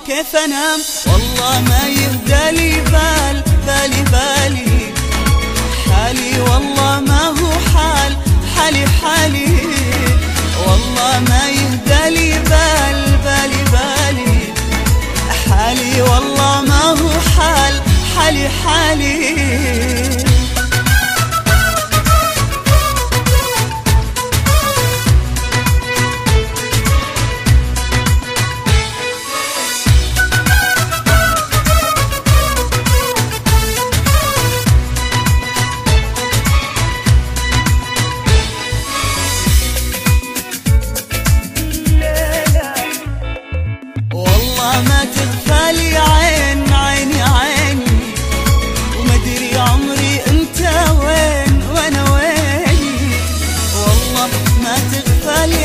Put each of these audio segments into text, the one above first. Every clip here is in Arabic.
كيف انام والله ما يهدى لي بالي حالي والله ما هو حالي والله ما يهدى لي بالي حالي والله ما هو حالي ما تغفالي عيني ومدري عمري انت وين وانا ويني والله ما تغفالي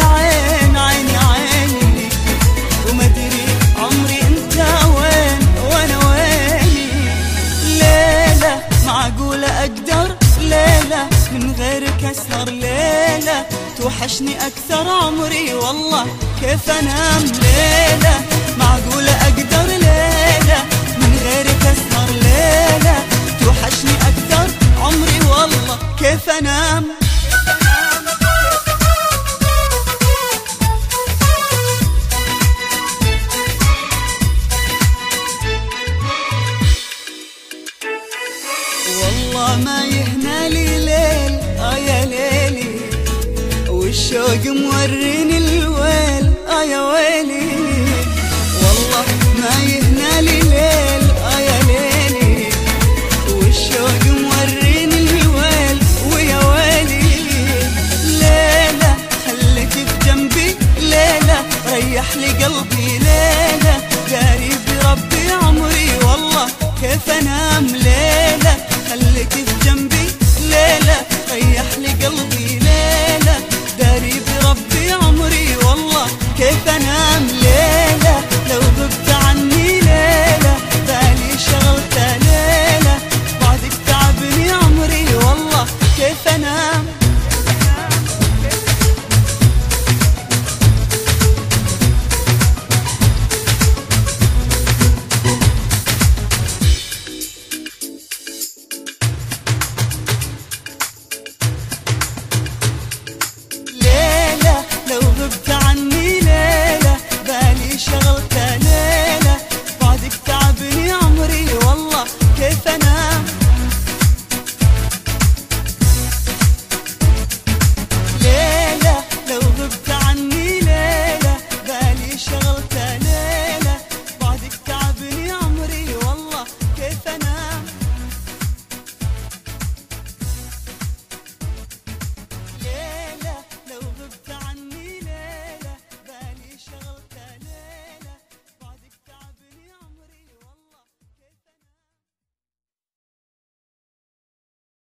عيني ومدري عمري انت وين وانا ويني ليلة معقولة اقدر ليلة من غيرك اسهر ليلة توحشني اكثر عمري والله كيف انام ليلة معقولة أقدر ليلة من غيرك أسهر ليلة توحشني أكثر عمري والله كيف أنام والله ما يهنى لي ليل يا ليلي والشوق موريني الويل يا ويلي والله ما يهنى لي ليل يا ليلي والشوق موريني الويل ويا ويلي ليلة خليك بجنبي ليلة ريح لي قلبي ليلة داري بربي عمري والله كيف انام ليلة خليك بجنبي ليلة ريح لي قلبي ليلة داري بربي عمري والله كيف انام ليلة لو غبت عني ليلة بالي شغلت ليلة بعدك تعبني عمري والله كيف انام